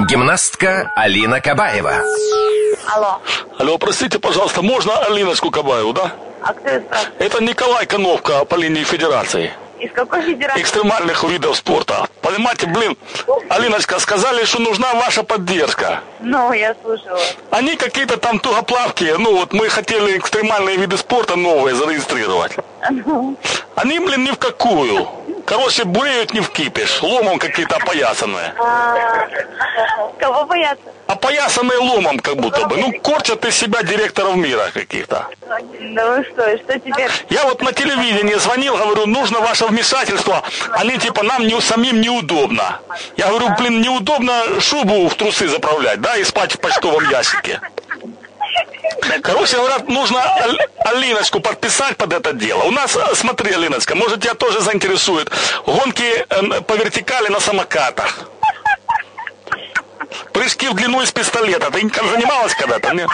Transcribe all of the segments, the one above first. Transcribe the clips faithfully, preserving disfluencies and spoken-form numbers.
Гимнастка Алина Кабаева. Алло. Алло, простите, пожалуйста, можно Алиночку Кабаеву, да? А кто это спрашивает? Это Николай Коновка по линии федерации. Из какой федерации? Экстремальных видов спорта. Понимаете, блин, Алиночка, сказали, что нужна ваша поддержка. Ну, я слушала. Они какие-то там тугоплавкие, ну вот мы хотели экстремальные виды спорта новые зарегистрировать. Ну. Они, блин, ни в какую. Короче, буреют не вкипишь, ломом какие-то опоясанные. А, кого бояться? Опоясанные ломом как будто бы. Ну, корчат из себя директоров мира каких-то. Ну что, и что теперь? Я вот на телевидении звонил, говорю, нужно ваше вмешательство. Они типа, нам не, самим неудобно. Я говорю, блин, неудобно шубу в трусы заправлять, да, и спать в почтовом ящике. Короче, говорят, нужно Алиночку подписать под это дело. У нас, смотри, Алиночка, может тебя тоже заинтересует. Гонки по вертикали на самокатах. Прыжки в длину из пистолета. Ты занималась когда-то, нет?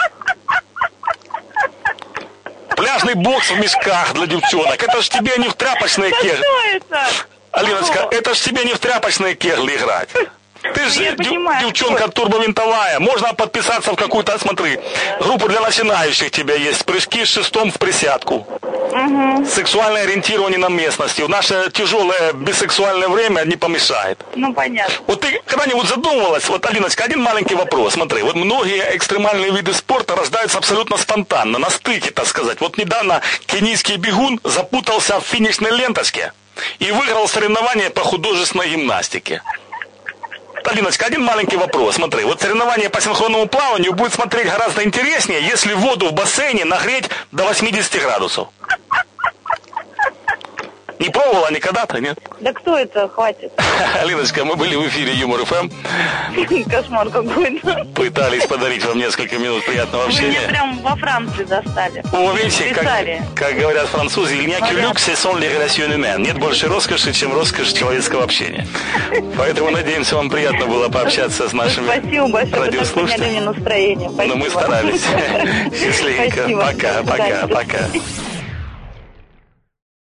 Пляжный бокс в мешках для девчонок. Это ж тебе не в тряпочные кегли. Алиночка, это ж тебе не в тряпочные кегли играть. Ты же понимаю, девчонка турбовинтовая. Можно подписаться в какую-то, смотри, группу для начинающих тебя есть. Прыжки с шестом в присядку. Угу. Сексуальное ориентирование на местности. В наше тяжелое бисексуальное время не помешает. Ну, понятно. Вот ты когда-нибудь задумывалась, вот, Алиночка, один маленький вопрос. Смотри, вот многие экстремальные виды спорта рождаются абсолютно спонтанно, на стыке, так сказать. Вот недавно кенийский бегун запутался в финишной ленточке и выиграл соревнование по художественной гимнастике. Алиночка, один маленький вопрос. Смотри, вот соревнование по синхронному плаванию будет смотреть гораздо интереснее, если воду в бассейне нагреть до восьмидесяти градусов. Не пробовала никогда-то, нет? Да кто это? Хватит. Алиночка, мы были в эфире Юмор эф эм. Кошмар какой-то. Пытались подарить вам несколько минут приятного общения. Меня прям во Франции достали. О, видите, как, как говорят французы, il n'y a que Понятно. luxe, ce sont les relations humaines. Нет больше роскоши, чем роскошь человеческого общения. Поэтому, надеемся, вам приятно было пообщаться с нашими Спасибо большое, вы так подняли мне настроение. Но мы старались. Счастливенько. Спасибо. Пока, До пока, свидания. пока.